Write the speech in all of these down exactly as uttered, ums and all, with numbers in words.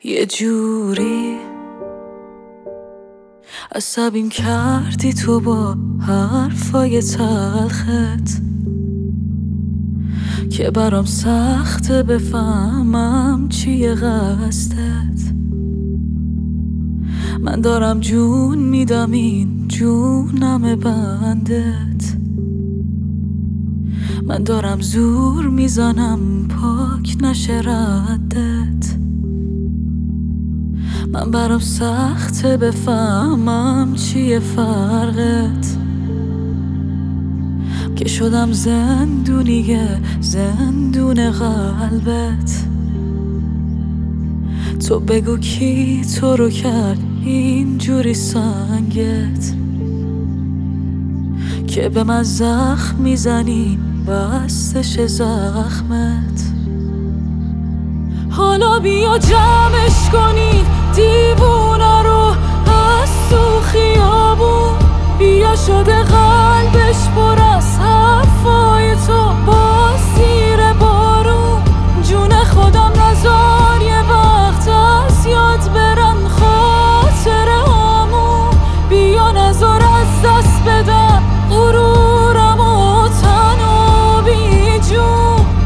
یه جوری عصبیم کردی تو با حرفای تلخت که برام سخته بفهمم چیه قصدت. من دارم جون میدم این جونم بندت، من دارم زور میزنم پاک نشه ردت. من برام سخته بفهمم چیه فرقت که شدم زندونیه زندون قلبت. تو بگو کی تو رو کرد اینجوری سنگت که به من زخم میزنی بستش زخمت. حالا بیا جمعش کنید دیوونه رو از تو خیابون، بیا شده قلبش پر از حرفای تو باز زیر بارون. جون خودم نزار یه وقت از یاد برن خاطرهامون، بیا نزار از دست بدم غرورم و تنها بی جون.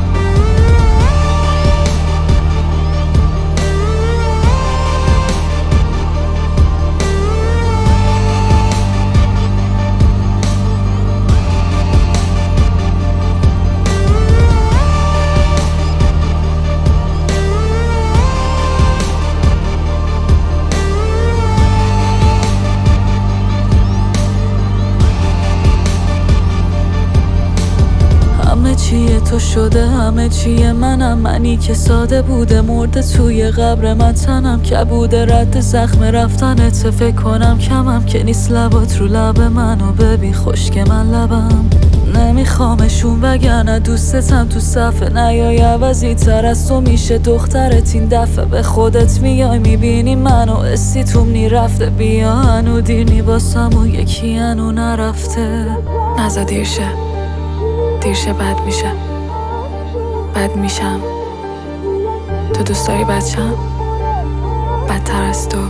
چیه تو شده همه چیه منم، منی که ساده بوده مرده توی قبر من. تنم که بوده رد زخم رفتنت، فکر کنم کمم که نیست لبات رو لب منو ببین خشک من لبم نمیخوامشون وگرنه دوستتم تو صفحه نیای. عوضی تر از تو میشه دخترت این دفعه، به خودت میای میبینی منو استیتوم نی رفته. بیا هنو دیر نی باسم و یکی هنو نرفته. نزا دیرشه دیرشه بد میشه بد میشم. تو دوست داری بچم بدتر از تو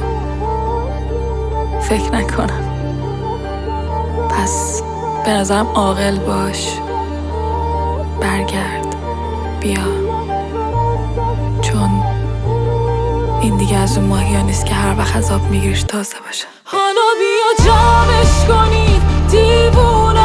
فکر نکنم. پس به نظرم عاقل باش، برگرد بیا، چون این دیگه از اون ماهی ها نیست که هر وقت از آب میگیریش تازه باشه. حالا بیا جمعش کنید دیوونه